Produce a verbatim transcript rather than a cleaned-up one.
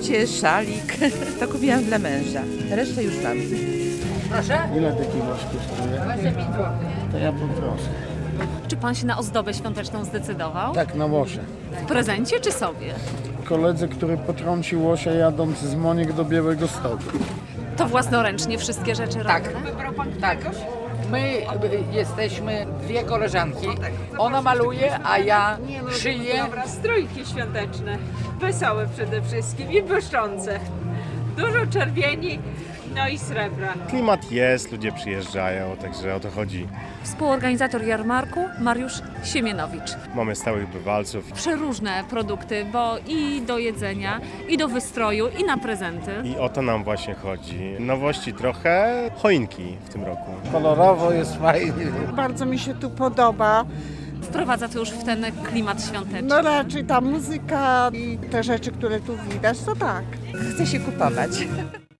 paznokcie, szalik. To kupiłam dla męża. Resztę już mam. Proszę? Ile taki łoś kosztuje? To ja poproszę. Czy pan się na ozdobę świąteczną zdecydował? Tak, na łosie. W prezencie czy sobie? Koledze, który potrącił łosia jadąc z Moniek do Białego Stoku. To własnoręcznie wszystkie rzeczy Tak, robione? tak. My y, jesteśmy dwie koleżanki. Ona maluje, a ja szyję. Dobra, strójki świąteczne. Wesołe przede wszystkim i błyszczące. Dużo czerwieni, no i srebra. Klimat jest, ludzie przyjeżdżają, także o to chodzi. Współorganizator jarmarku Mariusz Siemienowicz. Mamy stałych bywalców Przeróżne produkty, bo i do jedzenia, i do wystroju, i na prezenty. i o to nam właśnie chodzi. Nowości trochę, choinki w tym roku. Kolorowo jest fajnie. Bardzo mi się tu podoba. Wprowadza to już w ten klimat świąteczny. No raczej ta muzyka i te rzeczy, które tu widać, to tak. Chce się kupować.